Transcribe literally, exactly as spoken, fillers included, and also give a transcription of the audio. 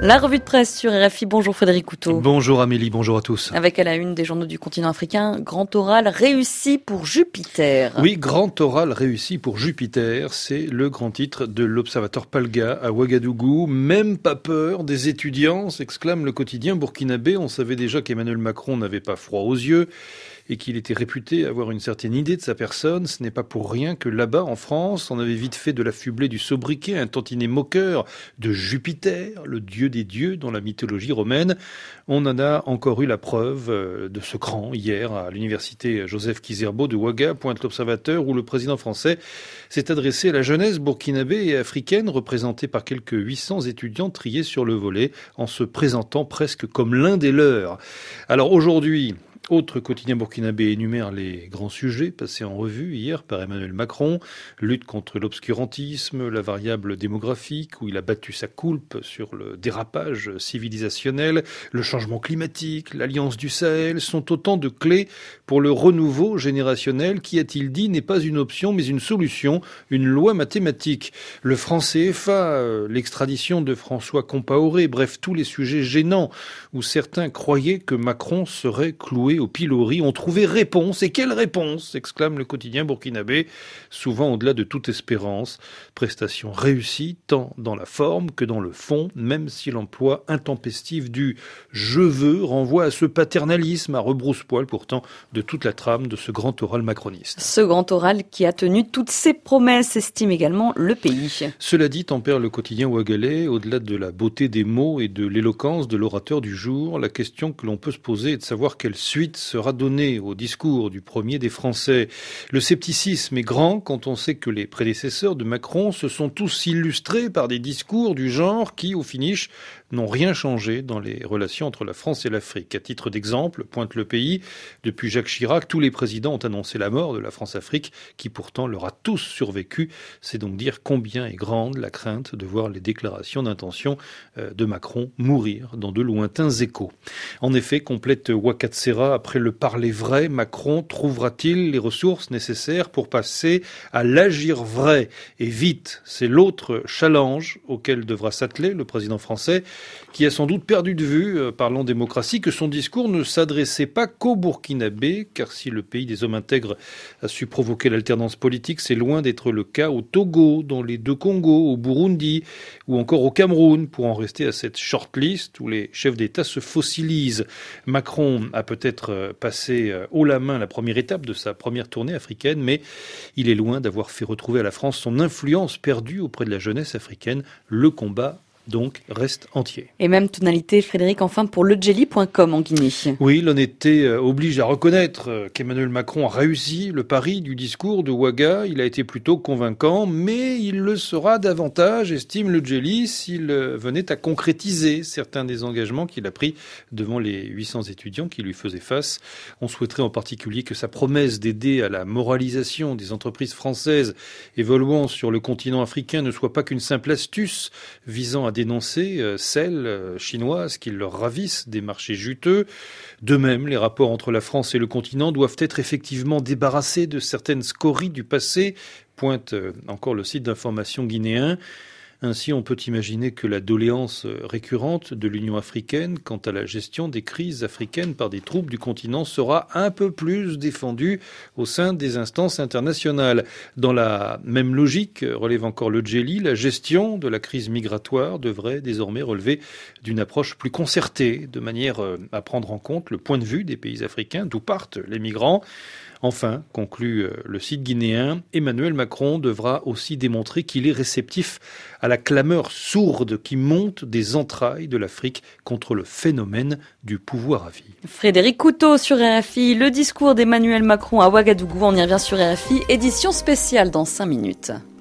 La revue de presse sur R F I. Bonjour Frédéric Couteau. Bonjour Amélie, bonjour à tous. Avec à la une des journaux du continent africain, grand oral réussi pour Jupiter. Oui, grand oral réussi pour Jupiter, c'est le grand titre de l'Observateur Palga à Ouagadougou. Même pas peur des étudiants, s'exclame le quotidien burkinabé. On savait déjà qu'Emmanuel Macron n'avait pas froid aux yeux et qu'il était réputé avoir une certaine idée de sa personne. Ce n'est pas pour rien que là-bas, en France, on avait vite fait de l'affubler du sobriquet, un tantinet moqueur de Jupiter, le dieu des dieux dans la mythologie romaine. On en a encore eu la preuve de ce cran hier à l'université Joseph Kizerbo de Ouaga, pointe l'Observateur, où le président français s'est adressé à la jeunesse burkinabé et africaine, représentée par quelques huit cents étudiants triés sur le volet, en se présentant presque comme l'un des leurs. Alors aujourd'hui, autre quotidien burkinabé énumère les grands sujets passés en revue hier par Emmanuel Macron. Lutte contre l'obscurantisme, la variable démographique où il a battu sa coulpe sur le dérapage civilisationnel, le changement climatique, l'alliance du Sahel sont autant de clés pour le renouveau générationnel qui, a-t-il dit, n'est pas une option mais une solution, une loi mathématique. Le franc C F A, l'extradition de François Compaoré, bref tous les sujets gênants où certains croyaient que Macron serait cloué au pilori, ont trouvé réponse. Et quelle réponse, exclame le quotidien burkinabé, souvent au-delà de toute espérance. Prestation réussie, tant dans la forme que dans le fond, même si l'emploi intempestif du « je veux » renvoie à ce paternalisme à rebrousse-poil pourtant de toute la trame de ce grand oral macroniste. Ce grand oral qui a tenu toutes ses promesses, estime également le pays. Cela dit, tempère le quotidien ouagalais, au-delà de la beauté des mots et de l'éloquence de l'orateur du jour, la question que l'on peut se poser est de savoir quelle suite sera donnée au discours du premier des Français. Le scepticisme est grand quand on sait que les prédécesseurs de Macron se sont tous illustrés par des discours du genre qui, au finish, n'ont rien changé dans les relations entre la France et l'Afrique. À titre d'exemple, pointe le pays, depuis Jacques Chirac, tous les présidents ont annoncé la mort de la France-Afrique, qui pourtant leur a tous survécu. C'est donc dire combien est grande la crainte de voir les déclarations d'intention de Macron mourir dans de lointains échos. En effet, complète Ouakatsera, après le parler vrai, Macron trouvera-t-il les ressources nécessaires pour passer à l'agir vrai et vite? C'est l'autre challenge auquel devra s'atteler le président français, qui a sans doute perdu de vue, euh, parlant démocratie, que son discours ne s'adressait pas qu'aux Burkinabés, car si le pays des hommes intègres a su provoquer l'alternance politique, c'est loin d'être le cas au Togo, dans les deux Congos, au Burundi ou encore au Cameroun, pour en rester à cette shortlist où les chefs d'État se fossilisent. Macron a peut-être passé haut la main la première étape de sa première tournée africaine, mais il est loin d'avoir fait retrouver à la France son influence perdue auprès de la jeunesse africaine. Le combat donc reste entier. Et même tonalité, Frédéric, enfin pour le djeli point com en Guinée. Oui, l'honnêteté oblige à reconnaître qu'Emmanuel Macron a réussi le pari du discours de Ouaga. Il a été plutôt convaincant, mais il le sera davantage, estime le djeli, s'il venait à concrétiser certains des engagements qu'il a pris devant les huit cents étudiants qui lui faisaient face. On souhaiterait en particulier que sa promesse d'aider à la moralisation des entreprises françaises évoluant sur le continent africain ne soit pas qu'une simple astuce visant à dénoncer celles chinoises qui leur ravissent des marchés juteux. De même, les rapports entre la France et le continent doivent être effectivement débarrassés de certaines scories du passé, pointe encore le site d'information guinéen. Ainsi, on peut imaginer que la doléance récurrente de l'Union africaine quant à la gestion des crises africaines par des troupes du continent sera un peu plus défendue au sein des instances internationales. Dans la même logique, relève encore le djeli, la gestion de la crise migratoire devrait désormais relever d'une approche plus concertée, de manière à prendre en compte le point de vue des pays africains, d'où partent les migrants. Enfin, conclut le site guinéen, Emmanuel Macron devra aussi démontrer qu'il est réceptif à la clameur sourde qui monte des entrailles de l'Afrique contre le phénomène du pouvoir à vie. Frédéric Couteau sur R F I, le discours d'Emmanuel Macron à Ouagadougou, on y revient sur R F I, édition spéciale dans cinq minutes.